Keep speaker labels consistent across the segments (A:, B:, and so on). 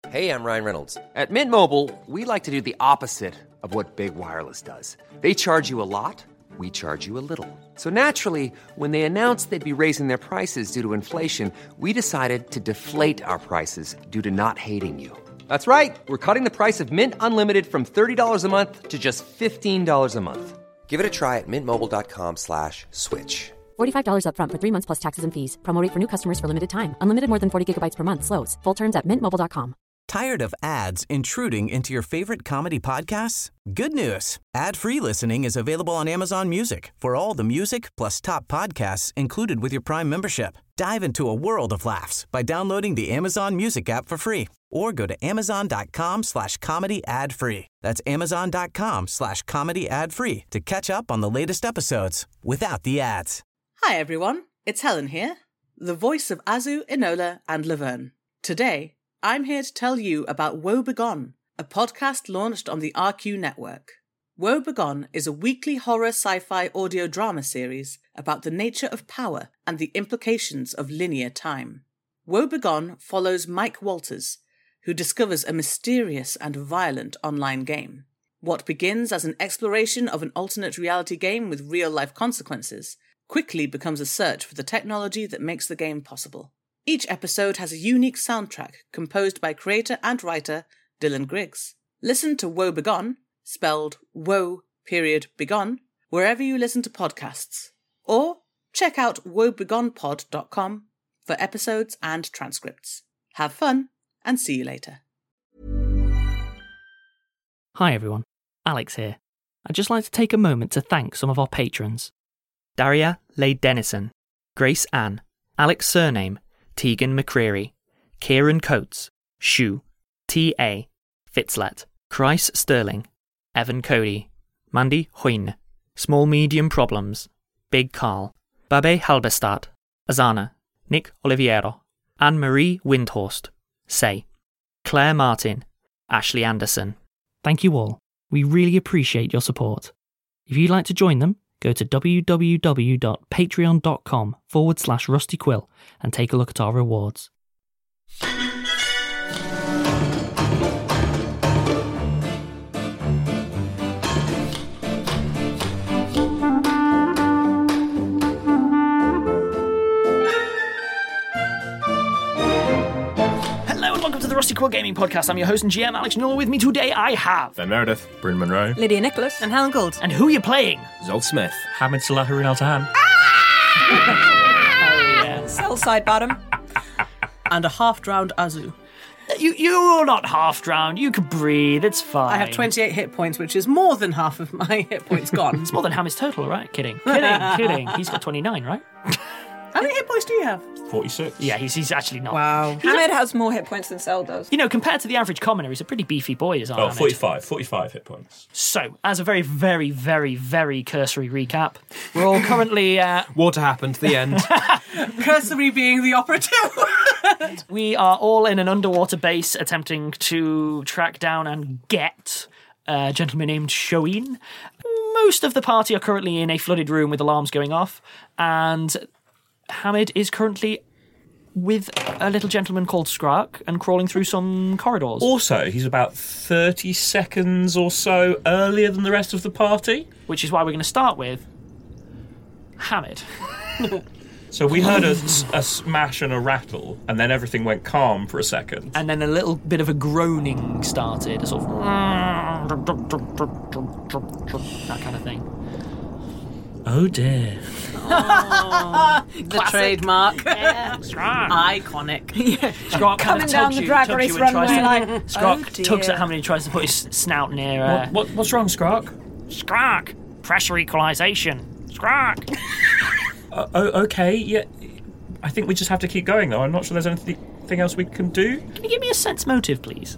A: Hey, I'm Ryan Reynolds. At Mint Mobile, we like to do the opposite of what Big Wireless does. They charge you a lot, we charge you a little. So naturally, when they announced they'd be raising their prices due to inflation, we decided to deflate our prices due to not hating you. That's right. We're cutting the price of Mint Unlimited from $30 a month to just $15 a month. Give it a try at mintmobile.com/switch.
B: $45 up front for 3 months plus taxes and fees. Promo rate for new customers for limited time. Unlimited more than 40 gigabytes per month. Slows full terms at mintmobile.com.
C: Tired of ads intruding into your favorite comedy podcasts? Good news. Ad-free listening is available on Amazon Music for all the music plus top podcasts included with your Prime membership. Dive into a world of laughs by downloading the Amazon Music app for free or go to amazon.com/comedy ad-free. That's amazon.com/comedy ad-free to catch up on the latest episodes without the ads.
D: Hi everyone, it's Helen here, the voice of Azu, Enola and Laverne. Today, I'm here to tell you about Woe Begone, a podcast launched on the RQ network. Woe Begone is a weekly horror sci-fi audio drama series about the nature of power and the implications of linear time. Woe Begone follows Mike Walters, who discovers a mysterious and violent online game. What begins as an exploration of an alternate reality game with real-life consequences quickly becomes a search for the technology that makes the game possible. Each episode has a unique soundtrack composed by creator and writer Dylan Griggs. Listen to Woe Begone, spelled Woe.Begone, wherever you listen to podcasts. Or check out woebegonepod.com for episodes and transcripts. Have fun, and see you later.
E: Hi everyone, Alex here. I'd just like to take a moment to thank some of our patrons. Daria Leigh Dennison, Grace Ann, Alex Surname, Tegan McCreary, Kieran Coates, Shu, T.A., Fitzlet, Chris Sterling, Evan Cody, Mandy Hoyne, Small Medium Problems, Big Carl, Babe Halberstadt, Azana, Nick Oliviero, Anne-Marie Windhorst, Say, Claire Martin, Ashley Anderson. Thank you all. We really appreciate your support. If you'd like to join them, go to www.patreon.com/rustyquill and take a look at our rewards. Hello and welcome to the Rusty Quill Gaming Podcast. I'm your host and GM, Alex Newell. With me today I have
F: Ben Meredith, Bryn Monroe,
G: Lydia Nicholas, and Helen Gould.
E: And who are you playing?
F: Zol Smith,
H: Hamid Salah Al Tahan.
E: Oh yeah.
G: Cellside Bottom.
D: And a half-drowned Azu.
E: You're not half drowned. You can breathe. It's fine.
D: I have 28 hit points, which is more than half of my hit points gone.
E: It's more than Hamid's total, right? Kidding. Kidding. He's got 29, right?
D: How many hit points do you have?
F: 46.
E: Yeah, he's actually not.
D: Wow.
G: Hamid has more hit points than Cell does.
E: You know, compared to the average commoner, he's a pretty beefy boy, isn't he?
F: Oh, 45 hit points.
E: So, as a very, very, very, very cursory recap, we're all currently...
H: Water happened, the end.
D: Cursory being the operative word.
E: We are all in an underwater base attempting to track down and get a gentleman named Shoin. Most of the party are currently in a flooded room with alarms going off, and Hamid is currently with a little gentleman called Skrark and crawling through some corridors.
F: Also, he's about 30 seconds or so earlier than the rest of the party.
E: Which is why we're going to start with Hamid.
F: So we heard a smash and a rattle, and then everything went calm for a second.
E: And then a little bit of a groaning started, a sort of that kind of thing.
H: Oh dear.
D: The trademark.
E: Yeah. Skrark.
D: Iconic.
E: Skrark kind
G: Coming
E: of
G: down the Drag Race runway like,
E: Skrark tugs at Hamid and tries to put his snout near...
H: What's wrong, Skrark?
E: Skrark! Pressure equalisation! Skrark!
F: Okay, yeah. I think we just have to keep going, though. I'm not sure there's anything else we can do.
E: Can you give me a sense motive, please?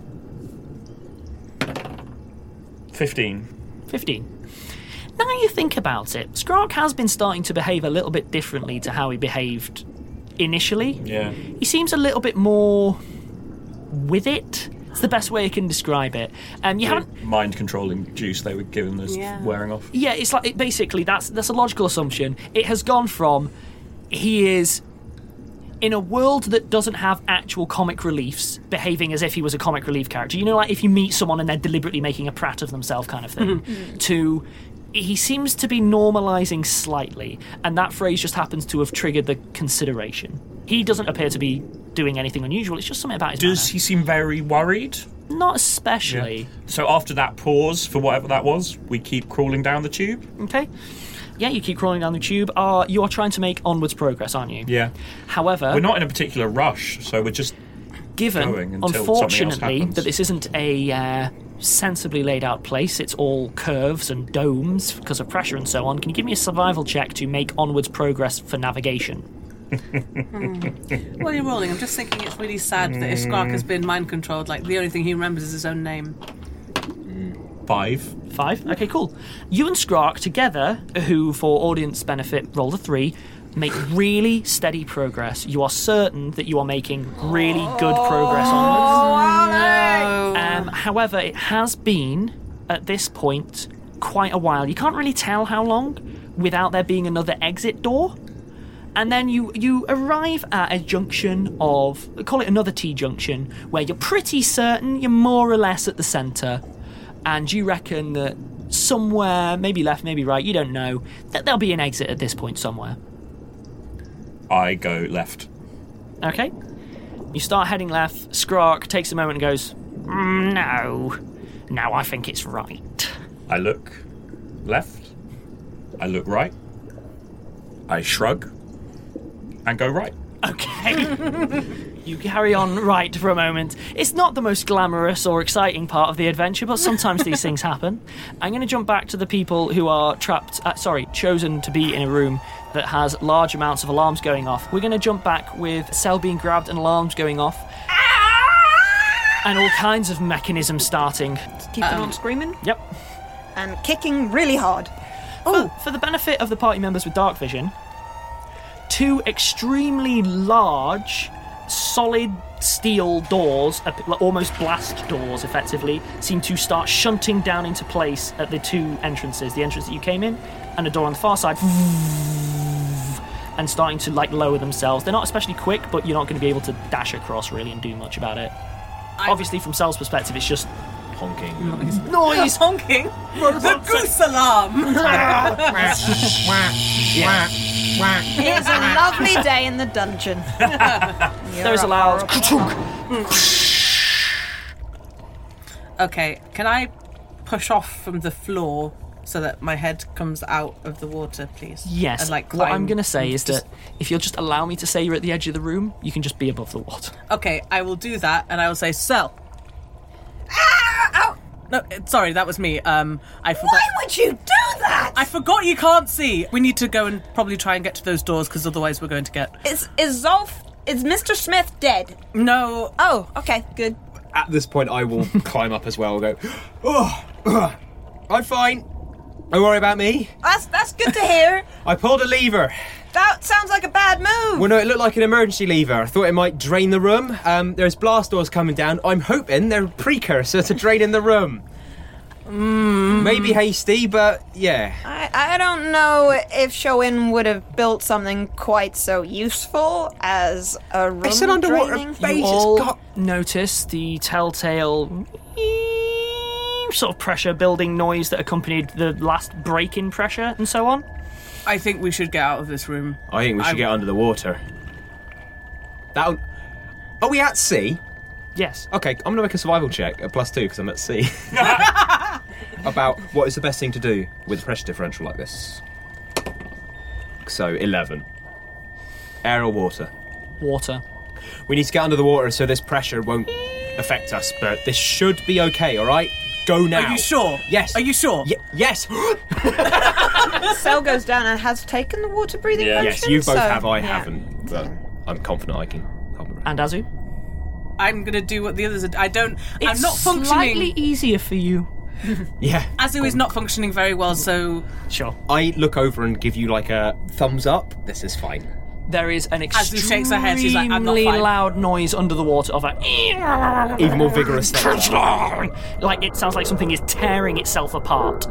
F: 15.
E: 15. Now you think about it, Skrark has been starting to behave a little bit differently to how he behaved initially.
F: Yeah.
E: He seems a little bit more with it. It's the best way I can describe it. You haven't
F: mind-controlling juice they were giving is wearing off.
E: Yeah, it's like basically that's a logical assumption. It has gone from he is in a world that doesn't have actual comic reliefs behaving as if he was a comic relief character, you know, like if you meet someone and they're deliberately making a prat of themselves kind of thing, to he seems to be normalising slightly, and that phrase just happens to have triggered the consideration. He doesn't appear to be doing anything unusual, it's just something about his
F: Does
E: manner.
F: he seem very worried?
E: Not especially.
F: Yeah. So after that pause, for whatever that was, we keep crawling down the tube?
E: Okay. Yeah, you keep crawling down the tube. You are trying to make onwards progress, aren't you?
F: Yeah.
E: However...
F: We're not in a particular rush, so we're just
E: given,
F: going until something else
E: unfortunately,
F: happens.
E: that this isn't a sensibly laid out place, it's all curves and domes because of pressure and so on, can you give me a survival check to make onwards progress for navigation?
D: While you're rolling, I'm just thinking it's really sad that if Skrark has been mind controlled, like the only thing he remembers is his own name.
F: 5.
E: 5? Okay, cool. You and Skrark together, who for audience benefit rolled a 3, make really steady progress. You are certain that you are making really good progress onwards. However, it has been, at this point, quite a while. You can't really tell how long without there being another exit door. And then you arrive at a junction of, call it another T-junction, where you're pretty certain you're more or less at the centre, and you reckon that somewhere, maybe left, maybe right, you don't know, that there'll be an exit at this point somewhere.
F: I go left.
E: Okay. You start heading left, Skrark takes a moment and goes, no, I think it's right.
F: I look left. I look right. I shrug. And go right.
E: Okay. You carry on right for a moment. It's not the most glamorous or exciting part of the adventure, but sometimes these things happen. I'm going to jump back to the people who are chosen to be in a room that has large amounts of alarms going off. We're going to jump back with Cell being grabbed and alarms going off. And all kinds of mechanisms starting.
G: Keep them on screaming.
E: Yep.
G: And kicking really hard.
E: For the benefit of the party members with dark vision, 2 extremely large, solid steel doors, almost blast doors effectively, seem to start shunting down into place at the 2 entrances. The entrance that you came in and a door on the far side, and starting to lower themselves. They're not especially quick, but you're not going to be able to dash across really and do much about it. Obviously from Cell's perspective it's just
F: honking.
E: Noise!
D: Honking? The goose alarm!
G: It's a lovely day in the dungeon.
E: There's a loud...
D: Okay, can I push off from the floor so that my head comes out of the water, please?
E: Yes.
D: And,
E: what I'm going to say is that if you'll just allow me to say you're at the edge of the room, you can just be above the water.
D: Okay, I will do that, and I will say, Cell. Ow! No, sorry, that was me. I forgot.
G: Why would you do that?
D: I forgot you can't see. We need to go and probably try and get to those doors, because otherwise we're going to get...
G: Is Mr. Smith dead?
D: No.
G: Oh, okay, good.
I: At this point, I will climb up as well and go, I'm fine. Don't worry about me.
G: That's good to hear.
I: I pulled a lever.
G: That sounds like a bad move.
I: Well, no, it looked like an emergency lever. I thought it might drain the room. There's blast doors coming down. I'm hoping they're a precursor to draining the room. Maybe hasty, but yeah.
G: I don't know if Shoin would have built something quite so useful as a room
I: It's an underwater
G: draining.
I: base.
E: You all
I: It's got...
E: notice the telltale sort of pressure building noise that accompanied the last break-in pressure and so on.
D: I think we should get out of this room.
I: I think we should get under the water. Are we at sea?
E: Yes.
I: Okay, I'm going to make a survival check at +2 because I'm at sea. About what is the best thing to do with a pressure differential like this. So, 11. Air or water?
E: Water.
I: We need to get under the water so this pressure won't affect us, but this should be okay, alright? Go now.
D: Are you sure?
I: Yes.
D: Are you sure?
I: Yes.
G: Cell goes down and has taken the water breathing potion.
I: Yes, you both have, I
G: yeah.
I: haven't. But I'm confident I can come around.
E: And Azu?
D: I'm going to do what the others are. I'm
E: It's
D: not functioning.
E: slightly easier for you.
I: Yeah.
D: Azu is not functioning very well, so...
E: Sure.
I: I look over and give you like a thumbs up. This is fine.
E: There is an
D: Azu shakes her head, she's like, "I'm not
E: extremely
D: fine."
E: loud noise under the water of a...
I: Even more vigorous than
E: Like, it sounds like something is tearing itself apart.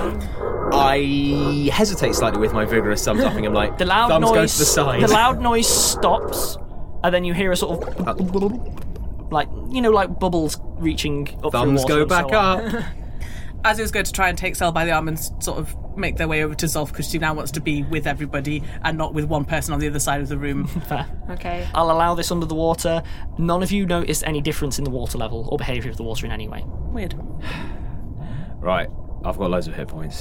I: I hesitate slightly with my vigorous thumbs upping. I'm like,
E: The loud
I: thumbs
E: noise...
I: go to the side.
E: The loud noise stops, and then you hear a sort of like bubbles reaching up.
I: Thumbs
E: through water
I: go
E: and
I: back
E: so on.
I: up.
D: Azu's going to try and take Sel by the arm and sort of make their way over to Zolf because she now wants to be with everybody and not with one person on the other side of the room.
E: Fair.
G: Okay.
E: I'll allow this under the water. None of you noticed any difference in the water level or behaviour of the water in any way.
D: Weird.
I: Right, I've got loads of hit points.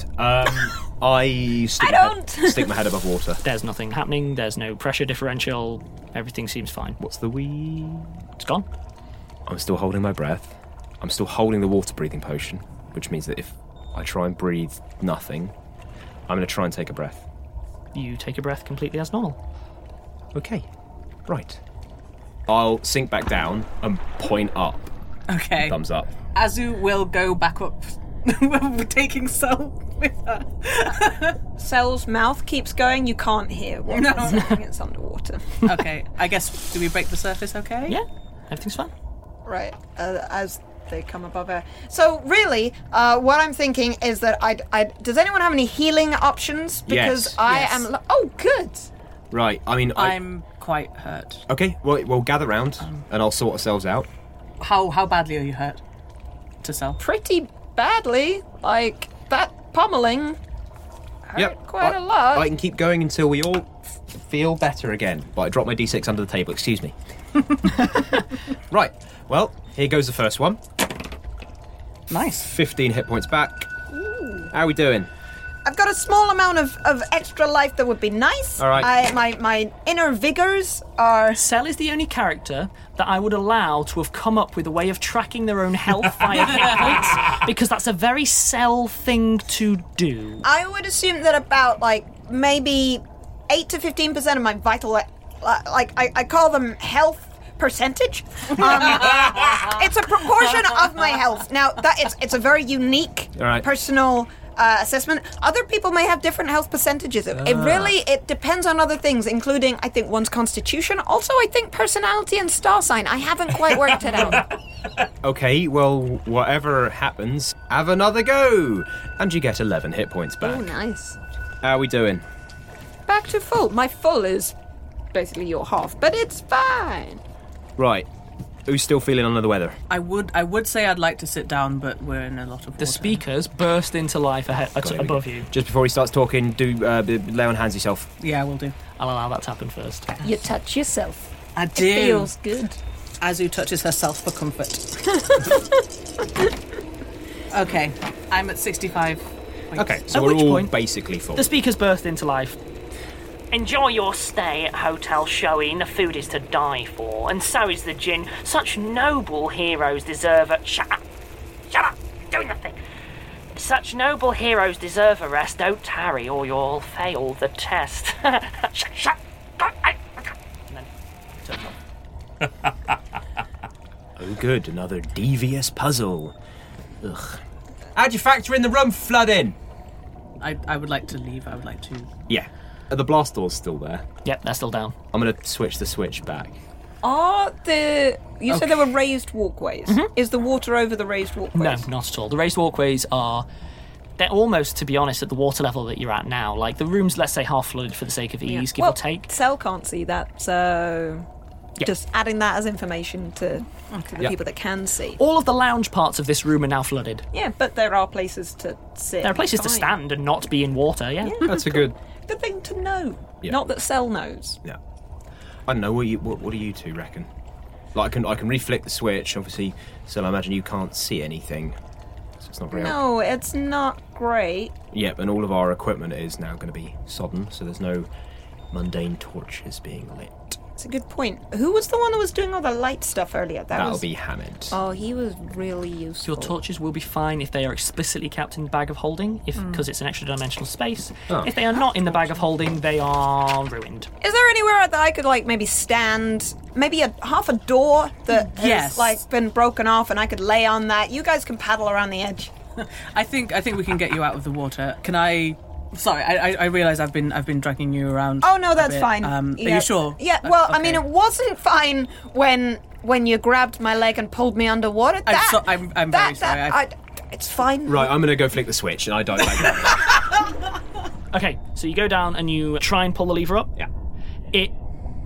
I: I stick my head above water.
E: There's nothing happening. There's no pressure differential. Everything seems fine.
I: What's the wee?
E: It's gone.
I: I'm still holding my breath. I'm still holding the water breathing potion, which means that if I try and breathe nothing, I'm going to try and take a breath.
E: You take a breath completely as normal.
I: Okay, right. I'll sink back down and point up.
D: Okay.
I: Thumbs up.
D: Azu will go back up, taking Sel with her.
G: Sel's mouth keeps going. You can't hear what
D: No.
G: they're saying. It's underwater.
D: Okay, I guess, do we break the surface okay?
E: Yeah, everything's fine.
G: Right, as they come above her. So really, what I'm thinking is that does anyone have any healing options? Because
I: Yes.
G: I
D: Yes.
G: am... Oh, good.
I: Right, I mean,
D: I'm quite hurt.
I: Okay, well, we'll gather round and I'll sort ourselves out.
D: How badly are you hurt? To Sel?
G: Pretty badly. Like, that pummeling hurt quite a lot.
I: I can keep going until we all feel better again. But I dropped my D6 under the table, excuse me. Right, well, here goes the first one.
D: Nice.
I: 15 hit points back. How are we doing?
G: I've got a small amount of extra life that would be nice.
I: All right.
G: My inner vigors are...
E: Sel is the only character that I would allow to have come up with a way of tracking their own health via hit points, because that's a very Sel thing to do.
G: I would assume that about, maybe 8 to 15% of my vital... I call them health percentage. It's a proportion of my health. Now, it's a very unique, personal... assessment. Other people may have different health percentages. It depends on other things, including, I think, one's constitution. Also, I think personality and star sign. I haven't quite worked it out.
I: Okay, well, whatever happens, have another go. And you get 11 hit points back.
G: Oh, nice.
I: How are we doing?
G: Back to full. My full is basically your half, but it's fine.
I: Right. Who's still feeling under the weather?
D: I would say I'd like to sit down, but we're in a lot of water.
E: The speakers burst into life above you.
I: Just before he starts talking, do lay on hands yourself.
D: Yeah, we'll do.
E: I'll allow that to happen first.
G: You touch yourself.
D: I do.
G: It feels good.
D: Azu touches herself for comfort. Okay, I'm at 65 points.
I: Okay, so
E: At
I: we're
E: which
I: all
E: point,
I: basically full.
E: The speakers burst into life. Enjoy your stay at Hotel Shoei. The food is to die for, and so is the gin. Such noble heroes deserve a... Shut up! Shut up! Doing nothing! Such noble heroes deserve a rest. Don't tarry, or you'll fail the test. Shut up! And then turn off.
I: Oh, good. Another devious puzzle. Ugh. How'd you factor in the rum flooding?
D: I would like to leave. I would like to...
I: Yeah. Are the blast doors still there?
E: Yep, they're still down.
I: I'm going to switch the switch back.
G: You said there were raised walkways. Mm-hmm. Is the water over the raised walkways?
E: No, not at all. The raised walkways they're almost, to be honest, at the water level that you're at now. Like, the room's, let's say, half flooded for the sake of ease, give or take.
G: Sel can't see that, so...
E: Yeah.
G: Just adding that as information to the people that can see.
E: All of the lounge parts of this room are now flooded.
G: Yeah, but there are places to sit.
E: There are places to stand and not be in water, yeah.
I: That's a good
G: thing to know.
I: Yeah.
G: Not that Sel knows.
I: Yeah. I don't know. What do you two reckon? Like, I can reflick the switch. Obviously, so I imagine you can't see anything. So it's not very
G: No, it's not great.
I: Yep, and all of our equipment is now going to be sodden, so there's no mundane torches being lit.
G: It's a good point. Who was the one that was doing all the light stuff earlier?
I: That'll be Hammond.
G: Oh, he was really useful.
E: Your torches will be fine if they are explicitly kept in the bag of holding, because it's an extra dimensional space. Oh. If they are not in the bag of holding, they are ruined.
G: Is there anywhere that I could maybe stand, maybe half a door that has been broken off, and I could lay on that? You guys can paddle around the edge.
D: I think we can get you out of the water. Can I? Sorry, I realise I've been dragging you around.
G: Oh no, that's fine.
D: Are you sure?
G: Yeah. Well,
D: okay.
G: I mean, it wasn't fine when you grabbed my leg and pulled me underwater.
D: I'm very sorry.
G: It's fine.
I: Right, I'm going to go flick the switch, and I dive back down.
E: Okay, so you go down and you try and pull the lever up.
I: Yeah.
E: It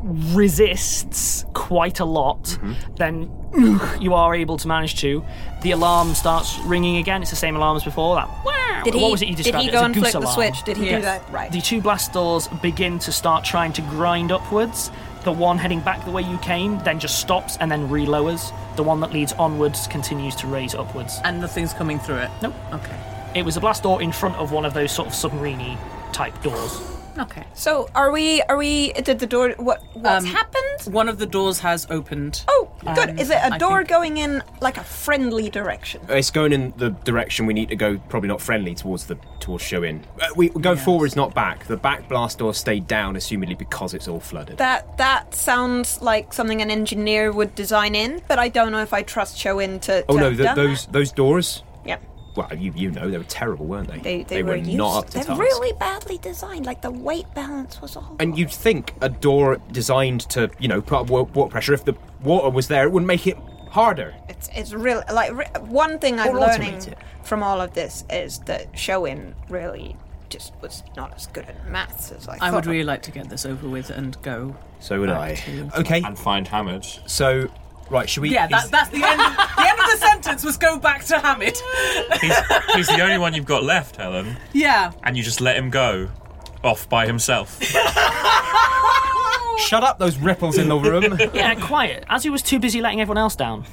E: resists quite a lot, then you are able to manage to. The alarm starts ringing again. It's the same alarm as before. That wow. What was it you described?
G: Did he
E: it
G: go
E: as?
G: and
E: A goose
G: flick the
E: alarm.
G: switch? Did he
D: Yes.
G: do that? Right.
E: The two blast doors begin to start trying to grind upwards. The one heading back the way you came then just stops and then relowers. The one that leads onwards continues to raise upwards.
D: And nothing's coming through it?
E: Nope.
D: Okay.
E: It was a blast door in front of one of those sort of submarine-y type doors.
D: Okay.
G: So are we? Did the door? What's happened?
D: One of the doors has opened.
G: Oh, good. Is it a
D: I
G: door
D: think-
G: going in like a friendly direction?
I: It's going in the direction we need to go, probably not friendly, towards Shoin. We go forwards, not back. The back blast door stayed down, assumedly because it's all flooded.
G: That sounds like something an engineer would design in, but I don't know if I trust Shoin to.
I: Oh no,
G: have done
I: those doors.
G: Yep.
I: Well, you know they were terrible, weren't they?
G: They
I: were
G: used,
I: not up to
G: they're
I: task.
G: really badly designed. Like the weight balance was all.
I: And you'd think a door designed to, put up water pressure, if the water was there, it would make it harder.
G: It's really like one thing I'm
I: Or
G: learning
I: automate it.
G: from all of this is that Shoin really just was not as good at maths as I thought.
D: I would really like to get this over with and go.
I: So would I.
D: back to-
I: Okay,
F: And find Hamid.
I: so, right, should we...
D: Yeah, that's the end. The end of the sentence was go back to Hamid.
F: He's the only one you've got left, Helen.
D: Yeah.
F: And you just let him go off by himself.
I: Shut up, those ripples in the room.
E: Yeah, quiet. As he was too busy letting everyone else down.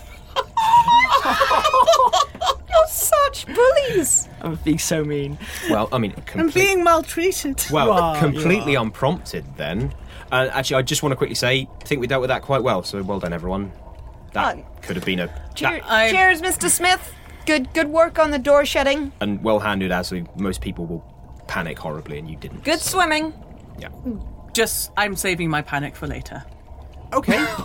G: You're such bullies.
E: I'm being so mean.
I: Well, I mean,
D: I'm being maltreated.
I: Well,
E: You are,
I: completely
E: you are.
I: unprompted then. Actually, I just want to quickly say, I think we dealt with that quite well, so well done, everyone. That could have been
G: Cheers,
D: I-
G: cheers, Mr. Smith. Good work on the door shutting.
I: and well-handled, as most people will panic horribly, and you didn't.
G: Good swimming.
I: Yeah.
D: Just, I'm saving my panic for later.
I: Okay.
E: That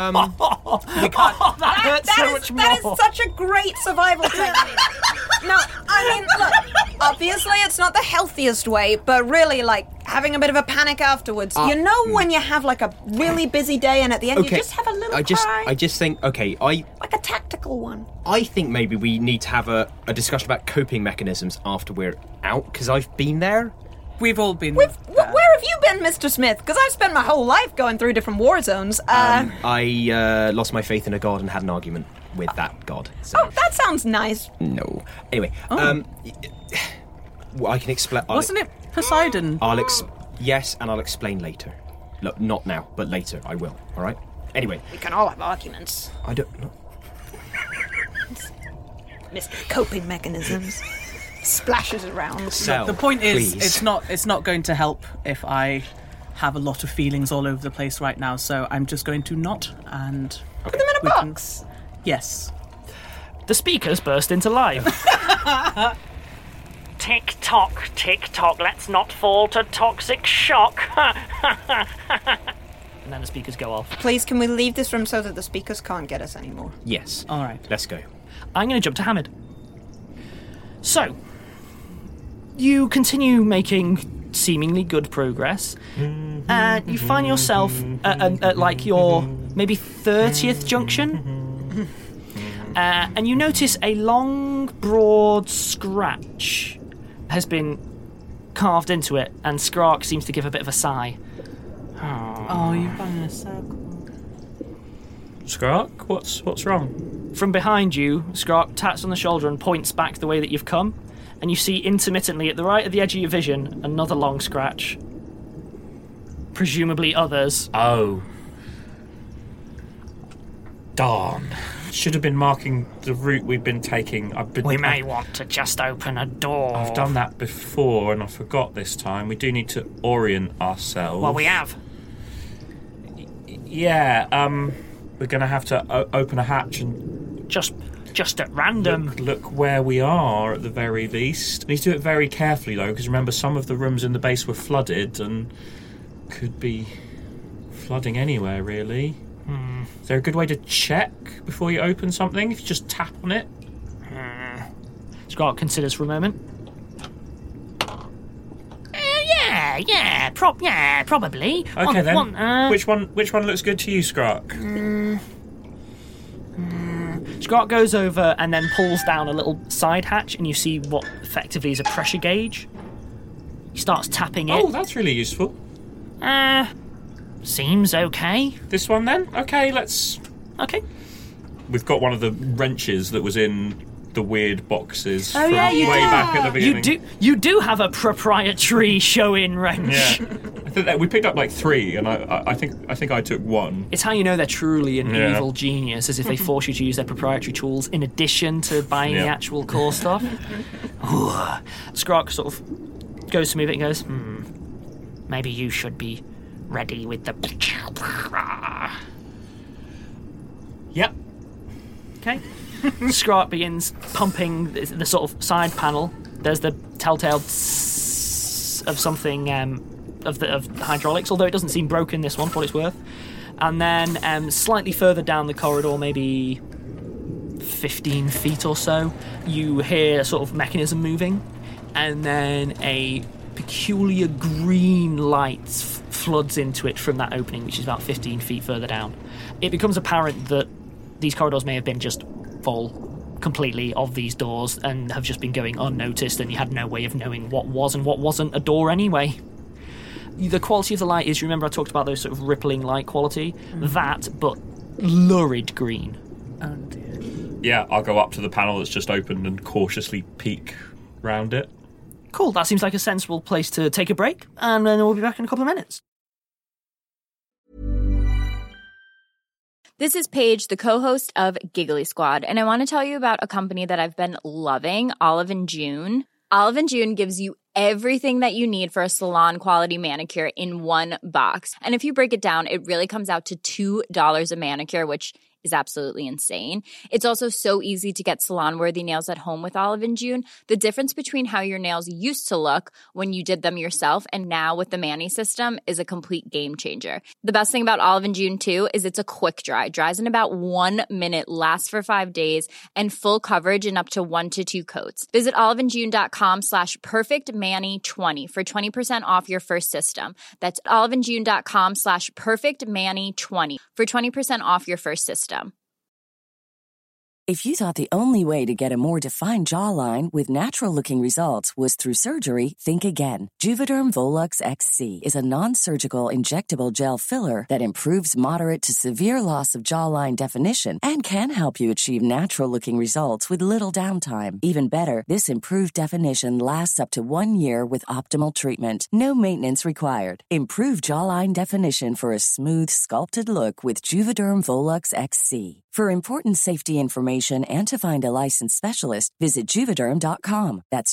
E: hurts so much more.
G: That is such a great survival technique. No, I mean, look, obviously it's not the healthiest way, but really, like, having a bit of a panic afterwards. You know when you have, like, a really busy day and at the end you just have a little cry?
I: I just think, okay,
G: Like a tactical one.
I: I think maybe we need to have a discussion about coping mechanisms after we're out, because I've been there.
D: We've all been.
G: Where have you been, Mr. Smith? Because I've spent my whole life going through different war zones.
I: I lost my faith in a god and had an argument with that god. So.
G: Oh, that sounds nice.
I: No. Anyway, well, I can explain.
D: Wasn't it Poseidon?
I: Yes, and I'll explain later. Look, not now, but later. I will. All right. Anyway,
G: We can all have arguments.
I: I don't know.
G: Mr. Coping mechanisms. Splashes around.
I: Sell,
D: The point is,
I: please.
D: it's not going to help if I have a lot of feelings all over the place right now. So I'm just going to not and
G: Put them in a
D: we can-
G: box.
D: yes.
E: The speakers burst into life. Tick tock, let's not fall to toxic shock. And then the speakers go off.
G: Please, can we leave this room so that the speakers can't get us anymore?
I: Yes.
D: All right.
I: Let's go.
E: I'm going to jump to Hamid. So, you continue making seemingly good progress. You find yourself at like your maybe 30th junction. And you notice a long, broad scratch has been carved into it, and Skrark seems to give a bit of a sigh.
D: Oh, you've gone in a circle.
F: Skrark, what's wrong?
E: From behind you, Skrark taps on the shoulder and points back the way that you've come, and you see intermittently at the right of the edge of your vision another long scratch. Presumably others.
F: Oh. Darn. Should have been marking the route we've been taking.
E: We may want to just open a door.
F: I've done that before and I forgot this time. We do need to orient ourselves.
E: Well, we have.
F: Yeah, we're going to have to open a hatch and
E: Just at random.
F: look where we are at the very least. We need to do it very carefully though, because remember some of the rooms in the base were flooded and could be flooding anywhere really. Is there a good way to check before you open something? If you just tap on it?
E: Skrark considers for a moment. Probably.
F: Okay then. Which one looks good to you, Skrark?
E: Skrark goes over and then pulls down a little side hatch, and you see what effectively is a pressure gauge. He starts tapping it.
F: Oh, that's really useful.
E: Seems okay.
F: This one then? Okay, let's...
E: Okay.
F: We've got one of the wrenches that was in the weird boxes
G: Oh,
F: from
G: yeah, you
F: way
G: do.
F: back at the beginning.
E: You do have a proprietary show-in wrench.
F: Yeah. I think that we picked up like 3, and I think I took 1.
E: It's how you know they're truly an
F: Yeah.
E: evil genius, as if they force you to use their proprietary tools in addition to buying the actual core stuff. Scrock sort of goes to move it and goes, maybe you should be ready with the...
F: Yep.
E: Okay. Scrock begins pumping the sort of side panel. There's the telltale tss of something of hydraulics, although it doesn't seem broken, this one, for what it's worth. And then slightly further down the corridor, maybe 15 feet or so, you hear a sort of mechanism moving, and then a peculiar green light floods into it from that opening, which is about 15 feet further down. It becomes apparent that these corridors may have been just full completely of these doors and have just been going unnoticed, and you had no way of knowing what was and what wasn't a door anyway. The quality of the light is, remember I talked about those sort of rippling light quality? That, but lurid green.
D: Oh dear.
F: Yeah, I'll go up to the panel that's just opened and cautiously peek round it.
E: Cool, that seems like a sensible place to take a break, and then we'll be back in a couple of minutes.
J: This is Paige, the co-host of Giggly Squad, and I want to tell you about a company that I've been loving, Olive & June. Olive & June gives you everything that you need for a salon-quality manicure in one box. And if you break it down, it really comes out to $2 a manicure, which is absolutely insane. It's also so easy to get salon-worthy nails at home with Olive & June. The difference between how your nails used to look when you did them yourself and now with the Mani system is a complete game changer. The best thing about Olive & June, too, is it's a quick dry. Dries in about 1 minute, lasts for 5 days, and full coverage in up to 1 to 2 coats. Visit oliveandjune.com/perfectmani20 for 20% off your first system. That's oliveandjune.com/perfectmani20 for 20% off your first system.
K: If you thought the only way to get a more defined jawline with natural-looking results was through surgery, think again. Juvederm Volux XC is a non-surgical injectable gel filler that improves moderate to severe loss of jawline definition and can help you achieve natural-looking results with little downtime. Even better, this improved definition lasts up to 1 year with optimal treatment. No maintenance required. Improve jawline definition for a smooth, sculpted look with Juvederm Volux XC. For important safety information and to find a licensed specialist, visit Juvederm.com. That's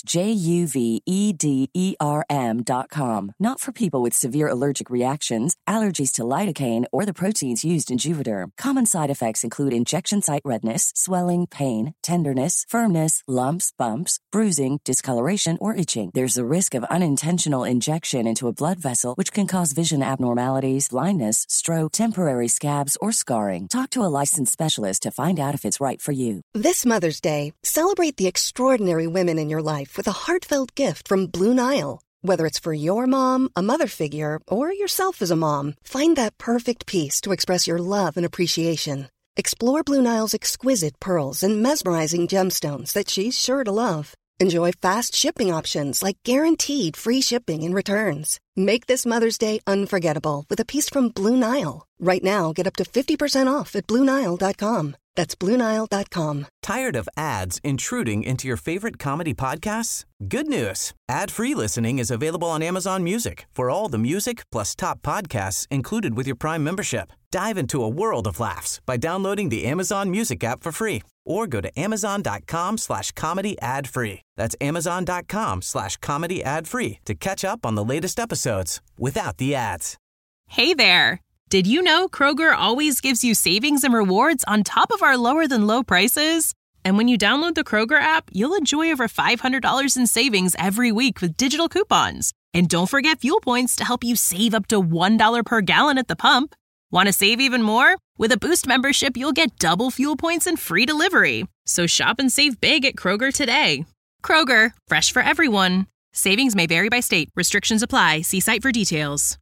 K: JUVEDERM.com. Not for people with severe allergic reactions, allergies to lidocaine, or the proteins used in Juvederm. Common side effects include injection site redness, swelling, pain, tenderness, firmness, lumps, bumps, bruising, discoloration, or itching. There's a risk of unintentional injection into a blood vessel, which can cause vision abnormalities, blindness, stroke, temporary scabs, or scarring. Talk to a licensed specialist to find out if it's right for you.
L: This Mother's Day, celebrate the extraordinary women in your life with a heartfelt gift from Blue Nile. Whether it's for your mom, a mother figure, or yourself as a mom, find that perfect piece to express your love and appreciation. Explore Blue Nile's exquisite pearls and mesmerizing gemstones that she's sure to love. Enjoy fast shipping options like guaranteed free shipping and returns. Make this Mother's Day unforgettable with a piece from Blue Nile. Right now, get up to 50% off at BlueNile.com. That's BlueNile.com.
C: Tired of ads intruding into your favorite comedy podcasts? Good news. Ad-free listening is available on Amazon Music for all the music plus top podcasts included with your Prime membership. Dive into a world of laughs by downloading the Amazon Music app for free or go to amazon.com/comedy ad-free. That's amazon.com/comedy ad-free to catch up on the latest episodes without the ads.
M: Hey there. Did you know Kroger always gives you savings and rewards on top of our lower-than-low prices? And when you download the Kroger app, you'll enjoy over $500 in savings every week with digital coupons. And don't forget fuel points to help you save up to $1 per gallon at the pump. Want to save even more? With a Boost membership, you'll get double fuel points and free delivery. So shop and save big at Kroger today. Kroger, fresh for everyone. Savings may vary by state. Restrictions apply. See site for details.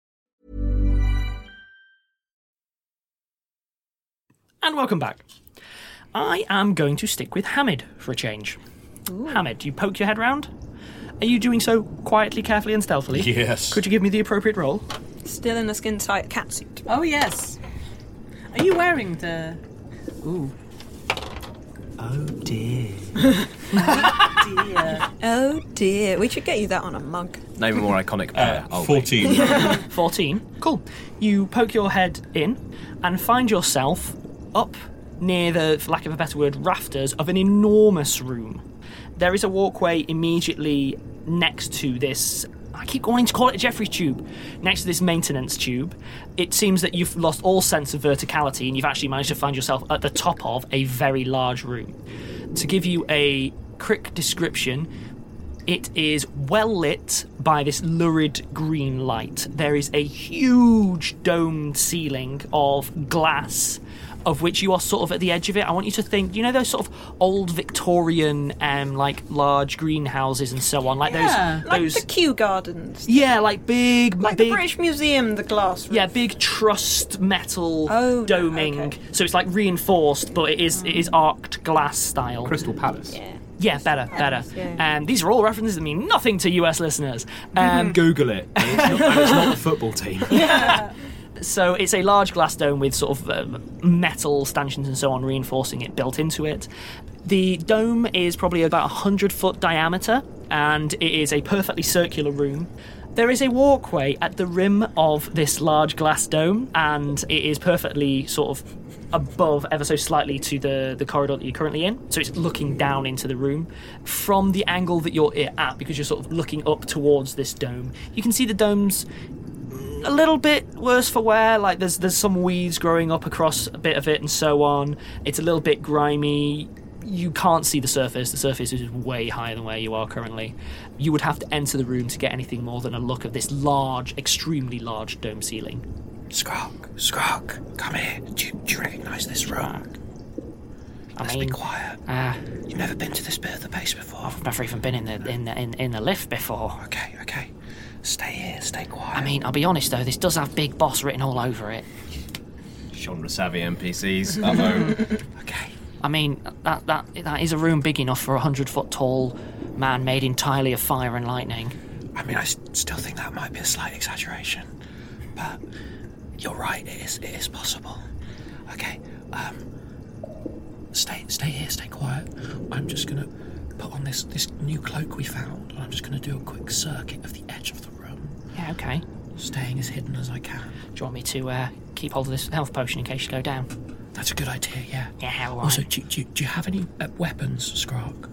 E: And welcome back. I am going to stick with Hamid for a change.
J: Ooh.
E: Hamid, you poke your head round? Are you doing so quietly, carefully, and stealthily?
F: Yes.
E: Could you give me the appropriate roll?
G: Still in a skin-tight catsuit.
D: Oh, yes. Are you wearing the... Ooh.
H: Oh, dear.
G: Oh dear, we should get you that on a mug.
I: Name a more iconic pair.
F: 14.
E: 14. Cool. You poke your head in and find yourself up near the, for lack of a better word, rafters of an enormous room. There is a walkway immediately next to this... I keep wanting to call it a Jeffrey's tube. Next to this maintenance tube, it seems that you've lost all sense of verticality and you've actually managed to find yourself at the top of a very large room. To give you a quick description, it is well lit by this lurid green light. There is a huge domed ceiling of glass, of which you are sort of at the edge of it. I want you to think, you know, those sort of old Victorian, like large greenhouses and so on, like those,
G: like the Kew Gardens.
E: Yeah, like big,
G: like the British Museum, the glass roof.
E: Yeah, big trussed metal doming. Okay. So it's like reinforced, but it is arched glass style.
I: Crystal Palace.
E: Yeah, better.
G: Yeah.
E: These are all references that mean nothing to US listeners.
I: Google it. And it's not the football team.
E: Yeah. So it's a large glass dome with sort of metal stanchions and so on reinforcing it built into it. The dome is probably about 100-foot diameter, and it is a perfectly circular room. There is a walkway at the rim of this large glass dome, and it is perfectly sort of above, ever so slightly, to the corridor that you're currently in. So it's looking down into the room. From the angle that you're at, because you're sort of looking up towards this dome, you can see the dome's a little bit worse for wear. Like there's some weeds growing up across a bit of it and so on. It's a little bit grimy. You can't see the surface. The surface is way higher than where you are currently. You would have to enter the room to get anything more than a look of this large, extremely large dome ceiling.
H: Scrog, come here. Do you recognise this room? Let's be quiet. You've never been to this bit of the base before.
E: I've never even been in the lift before.
H: Okay. Stay here, stay quiet.
E: I mean, I'll be honest though, this does have Big Boss written all over it.
I: Genre-savvy NPCs. Hello.
H: Okay.
E: I mean, that is a room big enough for a 100-foot tall man made entirely of fire and lightning.
H: I mean, I still think that might be a slight exaggeration, but you're right. It is possible. Okay. Stay here. Stay quiet. I'm just gonna put on this new cloak we found, and I'm just gonna do a quick circuit of the edge of the room.
E: Yeah. Okay.
H: Staying as hidden as I can.
E: Do you want me to keep hold of this health potion in case you go down?
H: That's a good idea. Yeah.
E: Yeah. All right.
H: Also, do you have any weapons, Scrog?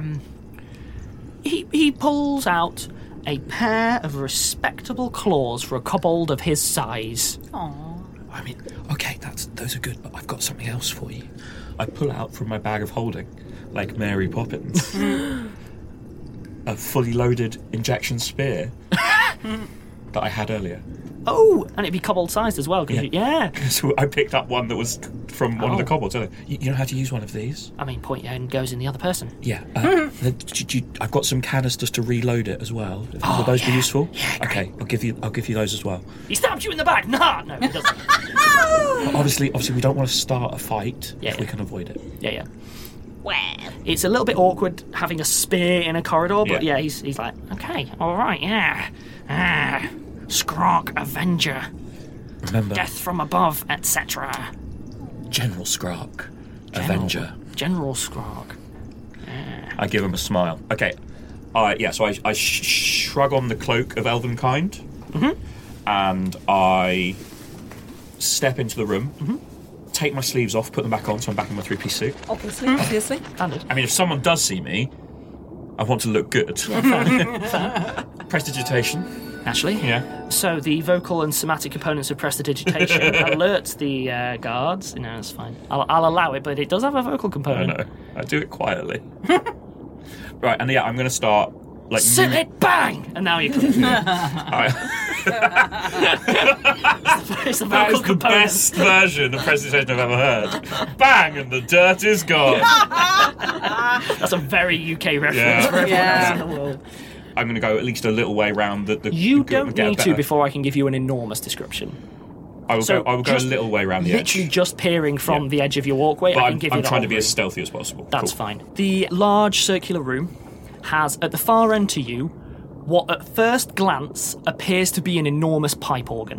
E: He pulls out a pair of respectable claws for a kobold of his size.
D: Aww.
H: I mean, okay, those are good, but I've got something else for you.
F: I pull out from my bag of holding, like Mary Poppins, a fully loaded injection spear that I had earlier.
E: Oh, and it'd be kobold-sized as well. Yeah.
F: So I picked up one that was from one of the kobolds. You know how to use one of these?
E: I mean, point your head and goes in the other person.
F: Yeah. I've got some canisters to reload it as well. Will those be useful?
E: Yeah,
F: okay, I'll give you those as well.
E: He stabbed you in the back. No, he doesn't.
F: Obviously, we don't want to start a fight if we can avoid it.
E: Yeah. Well, it's a little bit awkward having a spear in a corridor, but he's like, okay, all right, yeah. Scrog, Avenger.
F: Remember,
E: death from above, etc.
F: General Scrog, Avenger.
E: General Scrog.
F: I give him a smile. Okay. So I shrug on the cloak of Elvenkind, and I step into the room, take my sleeves off, put them back on, so I'm back in my three-piece suit.
G: Obviously.
E: Standard.
F: I mean, if someone does see me, I want to look good. Prestidigitation.
E: Naturally.
F: Yeah.
E: So the vocal and somatic components of prestidigitation alert the guards. No, it's fine. I'll allow it, but it does have a vocal component.
F: I know. I do it quietly. Right, and I'm going to start like.
E: Sit it, bang! And now you can. It's the
F: that
E: vocal
F: is the
E: component.
F: best version of prestidigitation I've ever heard. Bang, and the dirt is gone.
E: That's a very UK reference for everyone else in the world.
F: I'm going to go at least a little way round the
E: You don't need to before I can give you an enormous description.
F: I will go a little way around the edge.
E: Literally just peering from the edge of your walkway.
F: But
E: I can give you
F: I'm
E: the
F: trying
E: whole
F: to be
E: room.
F: as stealthy as possible.
E: That's
F: Cool.
E: fine. The large circular room has, at the far end to you, what at first glance appears to be an enormous pipe organ.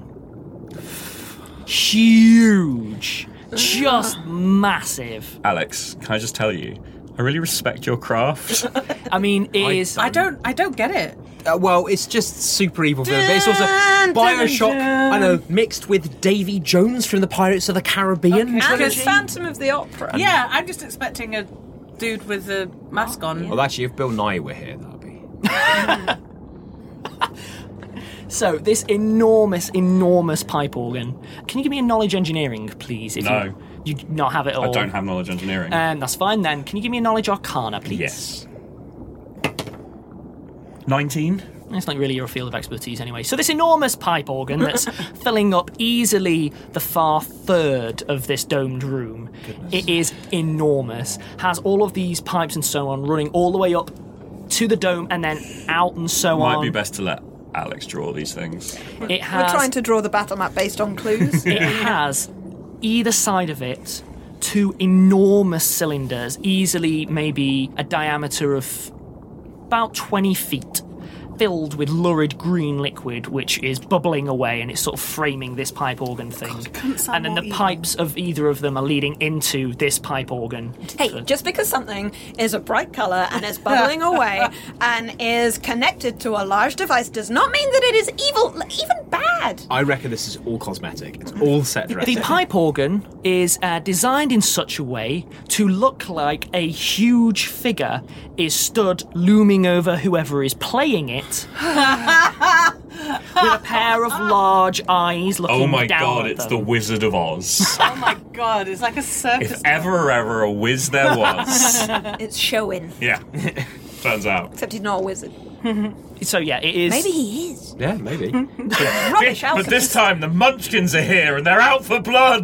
E: Huge. Just massive.
F: Alex, can I just tell you, I really respect your craft.
E: I mean, it is...
D: I don't get it.
I: Well, it's just super evil villain, but it's also Bioshock, I know, mixed with Davy Jones from the Pirates of the Caribbean.
G: And it's Phantom of the Opera.
D: Yeah, I'm just expecting a dude with a mask on.
I: Well, actually, if Bill Nye were here, that'd be...
E: So, this enormous, enormous pipe organ. Can you give me a knowledge engineering, please?
F: No.
E: You do not have it at all?
F: I don't have knowledge engineering.
E: That's fine then. Can you give me a knowledge arcana, please?
F: Yes. 19.
E: It's not really your field of expertise anyway. So this enormous pipe organ that's filling up easily the far third of this domed room. Goodness. It is enormous. Has all of these pipes and so on running all the way up to the dome and then out and so on.
F: Might be best to let Alex draw these things.
E: It has,
G: We're trying to draw the battle map based on clues.
E: It has either side of it 2 enormous cylinders, easily maybe a diameter of about 20 feet, filled with lurid green liquid which is bubbling away and it's sort of framing this pipe organ thing. And then the pipes of either of them are leading into this pipe organ.
G: Hey, just because something is a bright colour and is bubbling away and is connected to a large device does not mean that it is evil, even bad.
I: I reckon this is all cosmetic. It's all set dressing.
E: The pipe organ is designed in such a way to look like a huge figure is stood looming over whoever is playing it with a pair of large eyes looking down.
F: Oh my god,
E: at
F: it's
E: them.
F: the Wizard of Oz.
D: Oh my god, it's like a circus.
F: If ever a whiz there was.
G: It's showing.
F: Yeah, turns out.
G: Except he's not a wizard.
E: So yeah, it is...
G: Maybe he is.
I: Yeah, maybe.
G: Rubbish,
F: But this time the Munchkins are here and they're out for blood.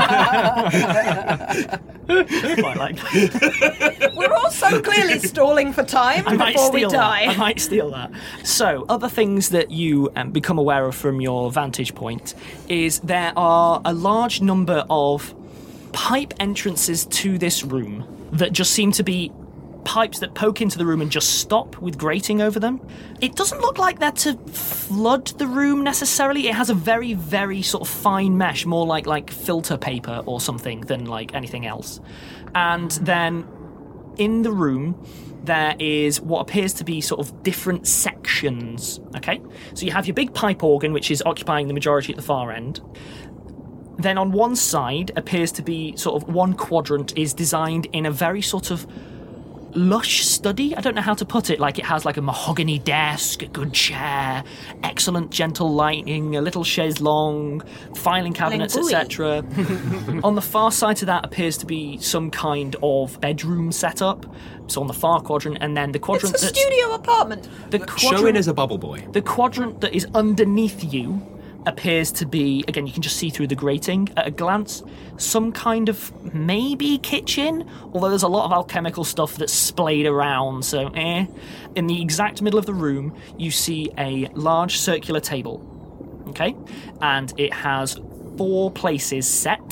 E: Quite like that.
G: We're all so clearly stalling for time before we die.
E: I might steal that. So, other things that you become aware of from your vantage point is there are a large number of pipe entrances to this room that just seem to be pipes that poke into the room and just stop with grating over them. It doesn't look like they're to flood the room necessarily. It has a very, very sort of fine mesh, more like filter paper or something than like anything else. And then in the room there is what appears to be sort of different sections, okay? So you have your big pipe organ, which is occupying the majority at the far end. Then on one side appears to be sort of one quadrant is designed in a very sort of lush study. I don't know how to put it. Like it has like a mahogany desk, a good chair, excellent gentle lighting, a little chaise longue, filing cabinets, etc. On the far side to that appears to be some kind of bedroom setup. So on the far quadrant, and then the quadrant
G: it's a studio apartment.
I: Showing as a bubble boy.
E: The quadrant that is underneath you appears to be, again, you can just see through the grating at a glance, some kind of maybe kitchen, although there's a lot of alchemical stuff that's splayed around, so In the exact middle of the room, you see a large circular table, okay? And it has 4 places set.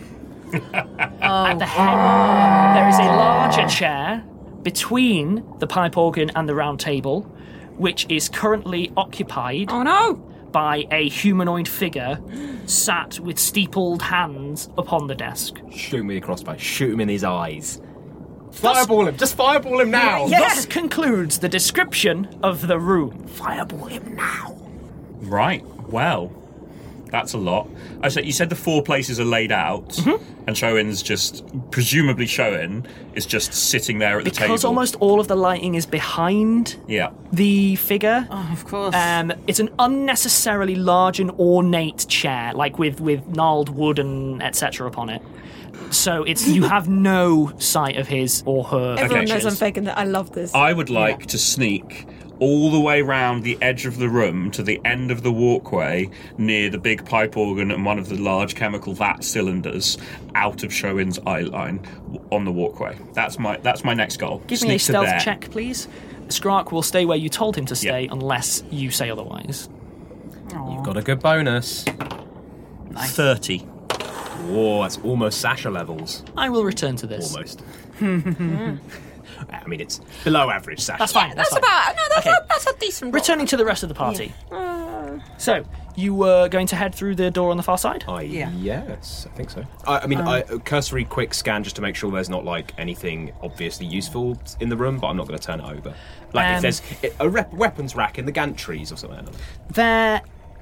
E: At the head, there is a larger chair between the pipe organ and the round table, which is currently occupied by a humanoid figure sat with steepled hands upon the desk.
I: Shoot me a crossbow. Shoot him in his eyes. Fireball him. Just fireball him now.
E: Thus concludes the description of the room. Fireball him now.
F: Right. Well, that's a lot. So you said the 4 places are laid out, and Shoin's just, presumably Shoin, is just sitting there at the table.
E: Because almost all of the lighting is behind the figure.
D: Oh, of course.
E: It's an unnecessarily large and ornate chair, like with gnarled wood and etc. upon it. So you have no sight of his or her.
G: Everyone knows I'm faking that. I love this.
F: I would like to sneak all the way round the edge of the room to the end of the walkway near the big pipe organ and one of the large chemical vat cylinders out of Shoin's eye line on the walkway. That's my next goal.
E: Give me a stealth check, please. Skrark will stay where you told him to stay unless you say otherwise.
I: You've got a good bonus.
E: Nice.
F: 30.
I: Whoa, that's almost Sasha levels.
E: I will return to this.
I: Almost. I mean, it's below average, Sasha.
E: That's fine. That's fine.
G: That's a decent roll.
E: Returning to the rest of the party. So, you were going to head through the door on the far side?
I: Yes, I think so. I cursory quick scan just to make sure there's not, like, anything obviously useful in the room, but I'm not going to turn it over. Like, if there's a weapons rack in the gantries or something. I don't know.
E: There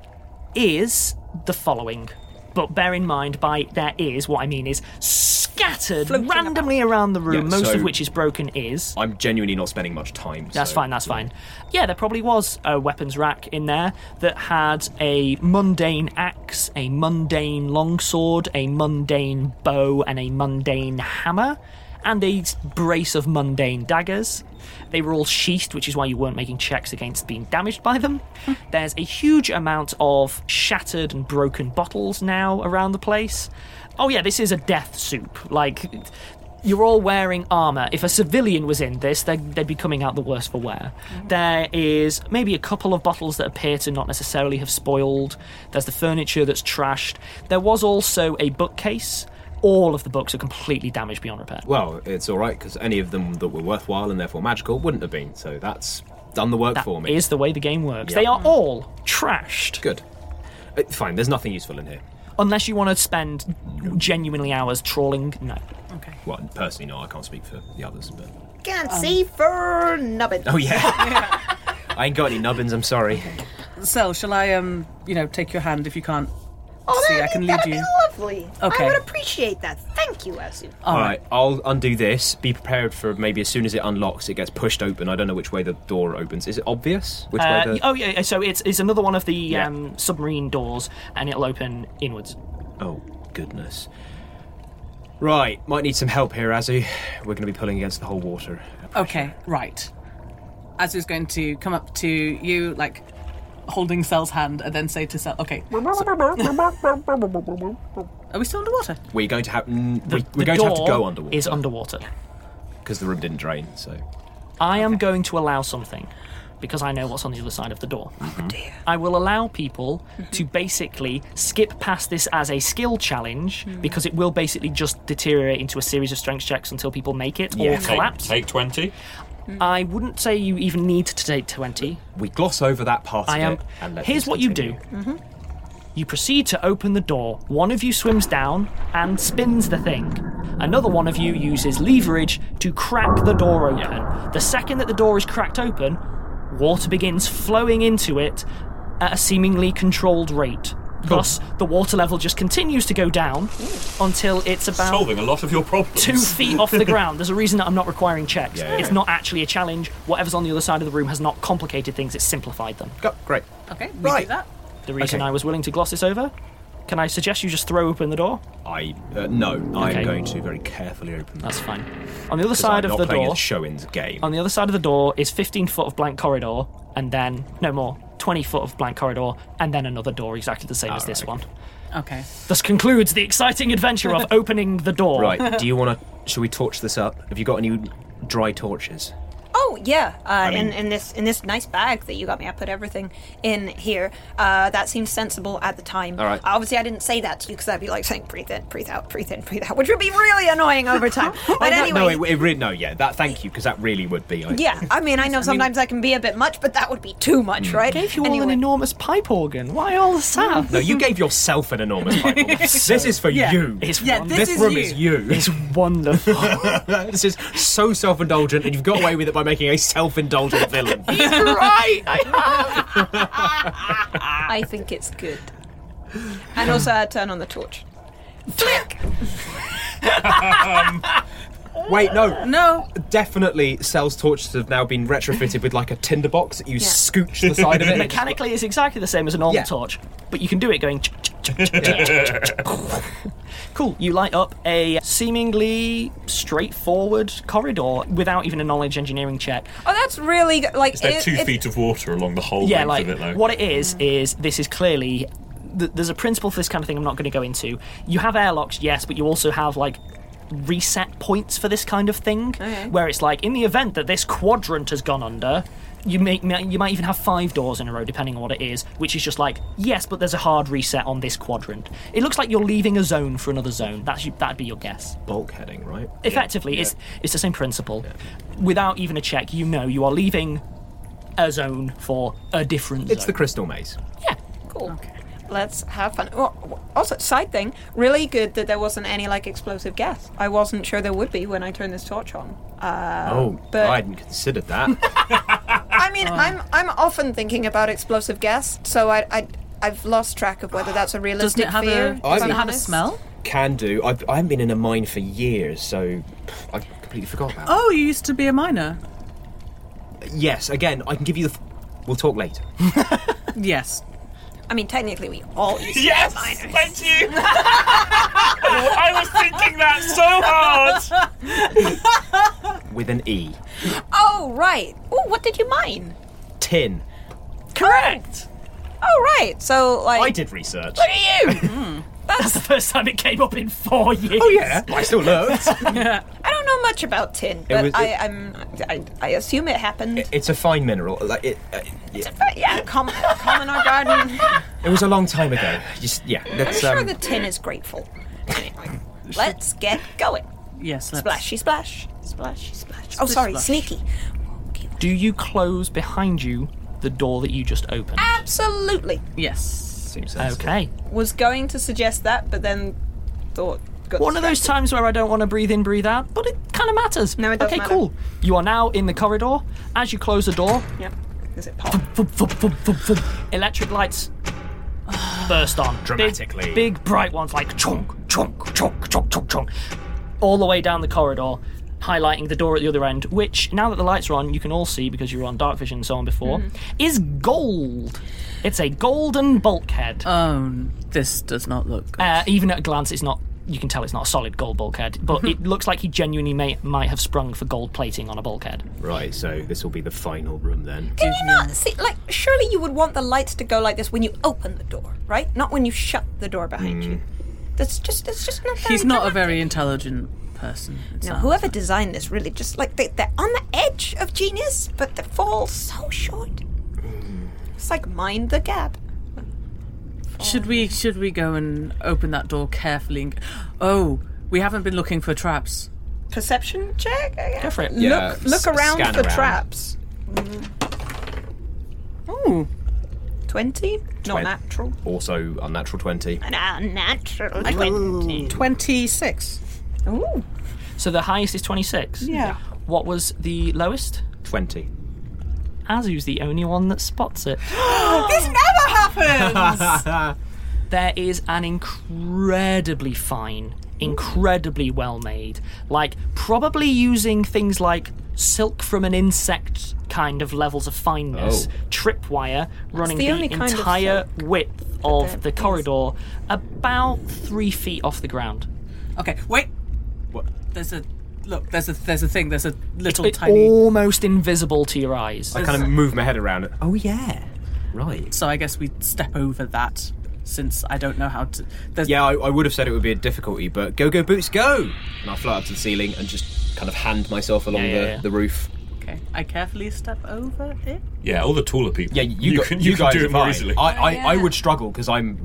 E: is the following. But bear in mind, by there is, what I mean is scattered randomly around the room, most of which is broken is.
I: I'm genuinely not spending much time.
E: That's fine. Yeah, there probably was a weapons rack in there that had a mundane axe, a mundane longsword, a mundane bow, and a mundane hammer, and a brace of mundane daggers. They were all sheathed, which is why you weren't making checks against being damaged by them. There's a huge amount of shattered and broken bottles now around the place. Oh yeah, this is a death soup. Like, you're all wearing armour. If a civilian was in this, they'd be coming out the worse for wear. There is maybe a couple of bottles that appear to not necessarily have spoiled. There's the furniture that's trashed. There was also a bookcase. All of the books are completely damaged beyond repair.
I: Well, it's all right, because any of them that were worthwhile and therefore magical wouldn't have been, so that's done the work for me.
E: That is the way the game works. Yep. They are all trashed.
I: Good. Fine, there's nothing useful in here.
E: Unless you want to spend genuinely hours trawling, no.
D: Okay.
I: Well, personally, no, I can't speak for the others, but...
G: Can't see for nubbins.
I: Oh, yeah. I ain't got any nubbins, I'm sorry.
D: Sel, shall I, take your hand if you can't see? I can lead
G: that'd
D: you.
G: Be lovely.
D: Okay.
G: I would appreciate that. Thank you, Azu.
I: All right, I'll undo this. Be prepared for maybe as soon as it unlocks, it gets pushed open. I don't know which way the door opens. Is it obvious? Which way the...
E: Oh, yeah, so it's another one of the submarine doors, and it'll open inwards.
I: Oh, goodness. Right, might need some help here, Azu. We're going to be pulling against the whole water.
D: Okay, right. Azu's going to come up to you, like, holding Sel's hand, and then say to Sel, okay. Are we still underwater?
I: We're going to have... we're
E: the
I: going to have to
E: door
I: go underwater.
E: Is underwater.
I: Because the room didn't drain, so...
E: I am going to allow something, because I know what's on the other side of the door.
G: Oh, dear.
E: I will allow people to basically skip past this as a skill challenge, because it will basically just deteriorate into a series of strength checks until people make it or collapse.
F: Take 20.
E: I wouldn't say you even need to take 20.
I: We gloss over that part of it and let
E: Here's what
I: continue.
E: you do. You proceed to open the door. One of you swims down and spins the thing. Another one of you uses leverage to crack the door open. Yeah. The second that the door is cracked open, water begins flowing into it at a seemingly controlled rate. Thus, the water level just continues to go down until it's about...
F: Solving a lot of your problems.
E: 2 feet off the ground. There's a reason that I'm not requiring checks.
I: Yeah.
E: It's not actually a challenge. Whatever's on the other side of the room has not complicated things, it's simplified them.
I: Great.
D: Okay, we do that.
E: The reason I was willing to gloss this over, can I suggest you just throw open the door?
I: No.
E: Okay.
I: I'm going to very carefully open the door.
E: That's fine. On the other side of the
I: I'm not playing
E: door...
I: a show-ins game.
E: On the other side of the door is 15 foot of blank corridor, and then... No more. 20 foot of blank corridor, and then another door exactly the same as this one.
D: Okay.
E: Thus concludes the exciting adventure of opening the door.
I: Right, do you want to... Shall we torch this up? Have you got any dry torches?
G: Oh yeah, in this nice bag that you got me, I put everything in here. That seemed sensible at the time.
I: All right.
G: Obviously, I didn't say that to you because I'd be like saying breathe in, breathe out, breathe in, breathe out, which would be really annoying over time. But anyway,
I: thank you, because that really would be.
G: Yeah, I mean, I know sometimes I can be a bit much, but that would be too much, right?
E: I gave you all an enormous pipe organ. Why all the sound?
I: No, you gave yourself an enormous pipe organ. This is for you.
E: It's
I: this room is you.
E: It's wonderful.
I: This is so self-indulgent, and you've got away with it by making a self-indulgent villain.
E: He's right.
G: I think it's good. And also, I turn on the torch. Flick.
I: Wait, no.
D: No.
I: Definitely, Sel's torches have now been retrofitted with like a tinderbox that you scooch the side of it.
E: Mechanically, it's exactly the same as a normal torch, but you can do it going... Cool, you light up a seemingly straightforward corridor without even a knowledge engineering check.
G: Oh, that's really good. Like,
F: Is there 2 feet of water along the whole length of it, though?
E: What it is this is clearly... There's a principle for this kind of thing I'm not going to go into. You have airlocks, yes, but you also have, like, reset points for this kind of thing, where it's like, in the event that this quadrant has gone under, You might even have 5 doors in a row, depending on what it is, which is just like, yes, but there's a hard reset on this quadrant. It looks like you're leaving a zone for another zone. That'd be your guess.
I: Bulkheading, right?
E: Effectively, it's the same principle. Yeah. Without even a check, you know you are leaving a zone for a different zone.
I: It's the Crystal Maze.
E: Yeah.
G: Cool. Okay. Let's have fun. Also, side thing, really good that there wasn't any, like, explosive gas. I wasn't sure there would be when I turned this torch on.
I: But I hadn't considered that.
G: I mean, I'm often thinking about explosive gas, so I've lost track of whether that's a realistic fear.
D: Doesn't it have a smell?
I: Can do. I haven't been in a mine for years, so I completely forgot about it.
D: Oh, you used to be a miner?
I: Yes, again, I can give you we'll talk later.
D: Yes.
G: I mean, technically, we all used to be miners.
F: Thank you! I was thinking that so hard!
I: With an E.
G: Oh, right. Oh, what did you mine?
I: Tin.
E: Correct!
G: Oh, right. So, like...
I: I did research.
G: Look at you!
E: That's the first time it came up in 4 years.
I: Oh, yeah. I still learned.
G: I don't know much about tin, but I assume it happened.
I: It's a fine mineral.
G: Common in our garden.
I: It was a long time ago.
G: I'm sure the tin is grateful. Anyway, let's get going.
D: Yes,
G: Splashy splash. Splashy splash. Oh, sorry, sneaky.
E: Do you close behind you the door that you just opened?
G: Absolutely.
D: Yes.
E: Okay.
G: Was going to suggest that, but then thought...
E: One of those times where I don't want to breathe in, breathe out, but it kind of matters.
G: No, it doesn't matter.
E: Cool. You are now in the corridor. As you close the door...
G: Yep. Is it pop?
E: Electric lights burst on.
I: Dramatically.
E: Big bright ones like chonk, chonk, chonk, chonk, chonk, chonk. All the way down the corridor, highlighting the door at the other end, which, now that the lights are on, you can all see, because you were on dark vision and so on before, is gold. It's a golden bulkhead.
D: This does not look good.
E: Even at a glance, it's not. You can tell it's not a solid gold bulkhead, but it looks like he genuinely might have sprung for gold plating on a bulkhead.
I: Right, so this will be the final room then.
G: Can you not see, like, surely you would want the lights to go like this when you open the door, right? Not when you shut the door behind you. That's just not very
D: He's not
G: dramatic.
D: a very intelligent person.
G: No, whoever designed this really just, like, they're on the edge of genius, but they fall so short. It's like mind the gap.
D: Should we go and open that door carefully? We haven't been looking for traps.
G: Perception check?
E: Go for it.
I: Yeah,
G: Look around
I: scan
G: for
I: around.
G: traps.
D: Ooh.
G: 20? Not natural.
I: Also unnatural 20.
G: An unnatural 20.
D: 26.
G: Ooh.
E: So the highest is 26?
D: Yeah.
E: What was the lowest?
I: 20.
E: Azu's the only one that spots it.
D: This never happens!
E: There is an incredibly fine, incredibly well-made, like, probably using things like silk from an insect kind of levels of fineness, tripwire running the
G: only kind of
E: entire
G: silk
E: width of the corridor, about 3 feet off the ground.
D: Okay, wait.
I: What?
D: There's a thing. There's a little
E: It's
D: tiny.
E: almost invisible to your eyes.
I: I kind of move my head around it. Oh, yeah. Right.
D: So I guess we step over that, since I don't know how to.
I: Yeah, I would have said it would be a difficulty, but go boots go! And I'll fly up to the ceiling and just kind of hand myself along the roof.
D: Okay, I carefully step over it.
F: Yeah, all the taller people.
I: Yeah, you
F: can
I: guys
F: do
I: are
F: it more
I: fine.
F: easily.
I: I would struggle because I'm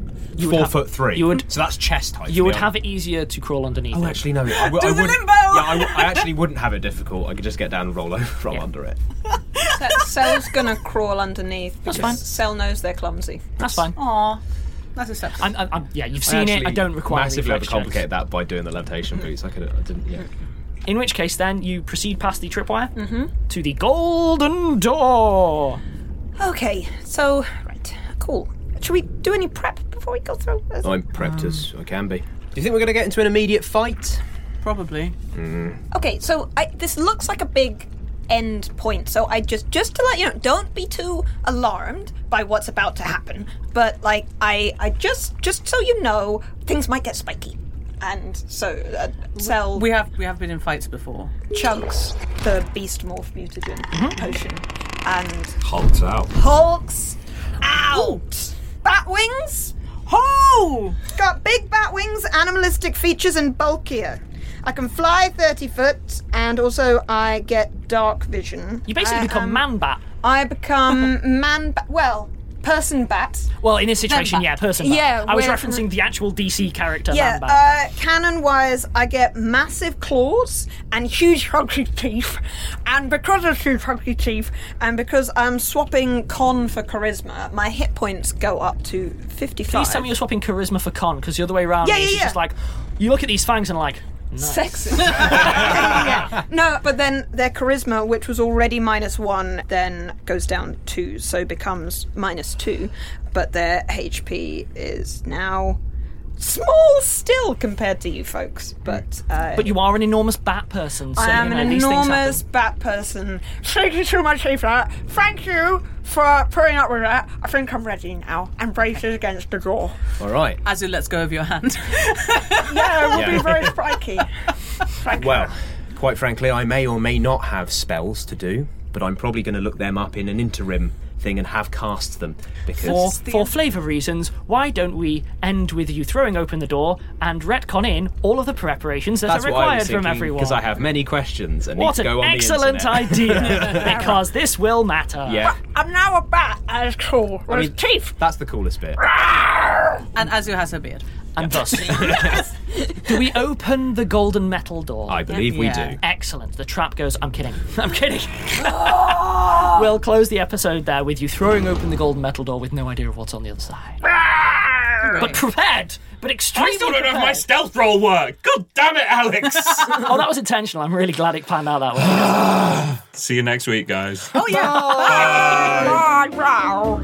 I: 4'3". So that's chest height.
E: You would have it easier to crawl underneath.
I: Oh,
E: it.
I: actually, no. I would.
D: limbo!
I: Yeah, I actually wouldn't have it difficult. I could just get down and roll under it.
G: Cell's gonna crawl underneath because
E: fine.
G: Cell knows they're clumsy.
E: That's fine.
D: Aw, that's acceptable.
E: Yeah, you've seen it. I don't require
I: massively
E: reflex checks.
I: overcomplicated that by doing the levitation boots. I didn't. Yeah.
E: In which case, then, you proceed past the tripwire to the golden door.
G: Okay, so right, cool. Should we do any prep before we go through this?
I: I'm prepped as I can be. Do you think we're going to get into an immediate fight?
D: Probably.
G: Okay, so this looks like a big end point, so I just to let you know, don't be too alarmed by what's about to happen, but like I just so you know, things might get spiky. And so Cell
D: We have been in fights before.
G: chugs the beast morph mutagen potion and hulks out. Bat wings?
D: Oh!
G: Got big bat wings, animalistic features, and bulkier. I can fly 30 foot, and also I get dark vision.
E: You basically become Man-Bat,
G: I become person bat.
E: Well, in this situation, person bat.
G: Yeah,
E: I was referencing the actual DC character,
G: Yeah,
E: Man Bat.
G: canon-wise, I get massive claws and huge hungry teeth. And because of huge hungry teeth, and because I'm swapping con for charisma, my hit points go up to 55.
E: Please tell me you're swapping charisma for con, because the other way around is just like, you look at these fangs and like, nice.
G: Sexy. No, but then their charisma, which was already -1, then goes down 2, so becomes -2. But their HP is now small still compared to you folks. But
E: you are an enormous bat person. So,
G: I am an
E: these
G: enormous bat person. Thank you so much, Eva. Thank you for putting up with that. I think I'm ready now. And braces against the door.
I: All right.
D: Azu lets go of your hand.
G: Yeah, it will be very spiky.
I: Well, quite frankly, I may or may not have spells to do, but I'm probably going to look them up in an interim thing and have cast them. Because
E: for flavour reasons, why don't we end with you throwing open the door and retcon in all of the preparations that
I: that's
E: are required from everyone?
I: Because I have many questions and
E: what
I: need to go on
E: an excellent
I: the internet.
E: idea! Because this will matter.
I: Yeah.
G: I'm now a bat, and it's cool. With teeth.
I: That's the coolest bit.
D: And Azu has her beard.
E: And thus, do we open the golden metal door?
I: I believe we do.
E: Excellent. The trap goes, I'm kidding. We'll close the episode there with you throwing open the golden metal door with no idea of what's on the other side. But prepared, but extremely
F: I still don't know if
E: prepared.
F: my stealth roll worked. God damn it, Alex.
E: Oh, that was intentional. I'm really glad it planned out that way.
F: See you next week, guys.
D: Oh, yeah.
G: Bye.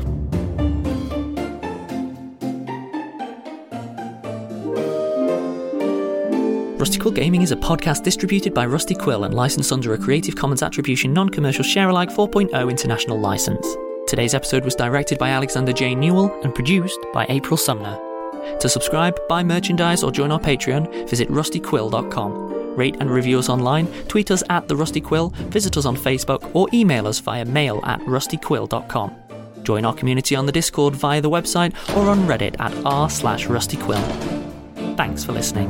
E: Rusty Quill Gaming is a podcast distributed by Rusty Quill and licensed under a Creative Commons Attribution Non-Commercial Share-alike 4.0 international license. Today's episode was directed by Alexander J. Newell and produced by April Sumner. To subscribe, buy merchandise or join our Patreon, visit rustyquill.com. Rate and review us online, tweet us at @TheRustyQuill, visit us on Facebook or email us via mail@rustyquill.com. Join our community on the Discord via the website or on Reddit at r/rustyquill. Thanks for listening.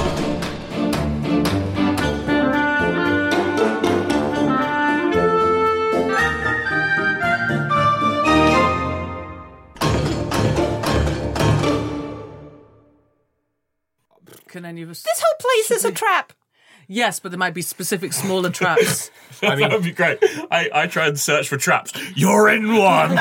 D: Can any of us...
G: This whole place is a trap.
D: Yes, but there might be specific smaller traps.
F: That would be great. I try and search for traps. You're in one.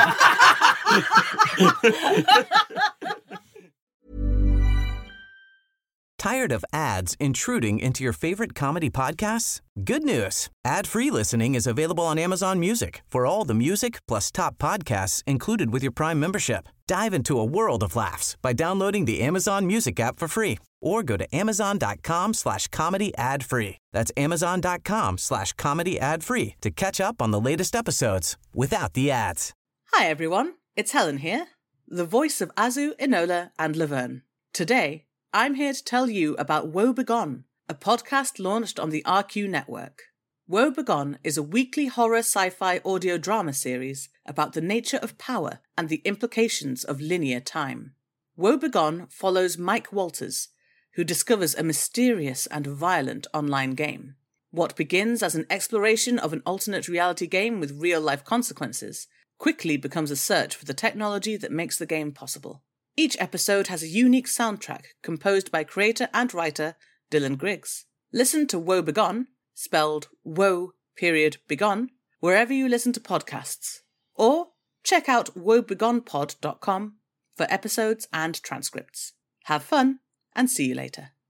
C: Tired of ads intruding into your favorite comedy podcasts? Good news. Ad-free listening is available on Amazon Music for all the music plus top podcasts included with your Prime membership. Dive into a world of laughs by downloading the Amazon Music app for free or go to amazon.com/comedy ad-free. That's amazon.com/comedy ad-free to catch up on the latest episodes without the ads.
D: Hi, everyone. It's Helen here, the voice of Azu, Enola, and Laverne. Today, I'm here to tell you about Woe Begone, a podcast launched on the RQ network. Woe Begone is a weekly horror sci-fi audio drama series about the nature of power and the implications of linear time. Woe Begone follows Mike Walters, who discovers a mysterious and violent online game. What begins as an exploration of an alternate reality game with real-life consequences quickly becomes a search for the technology that makes the game possible. Each episode has a unique soundtrack composed by creator and writer Dylan Griggs. Listen to Woe Begone, spelled Woe.Begone, wherever you listen to podcasts. Or check out woebegonepod.com for episodes and transcripts. Have fun, and see you later.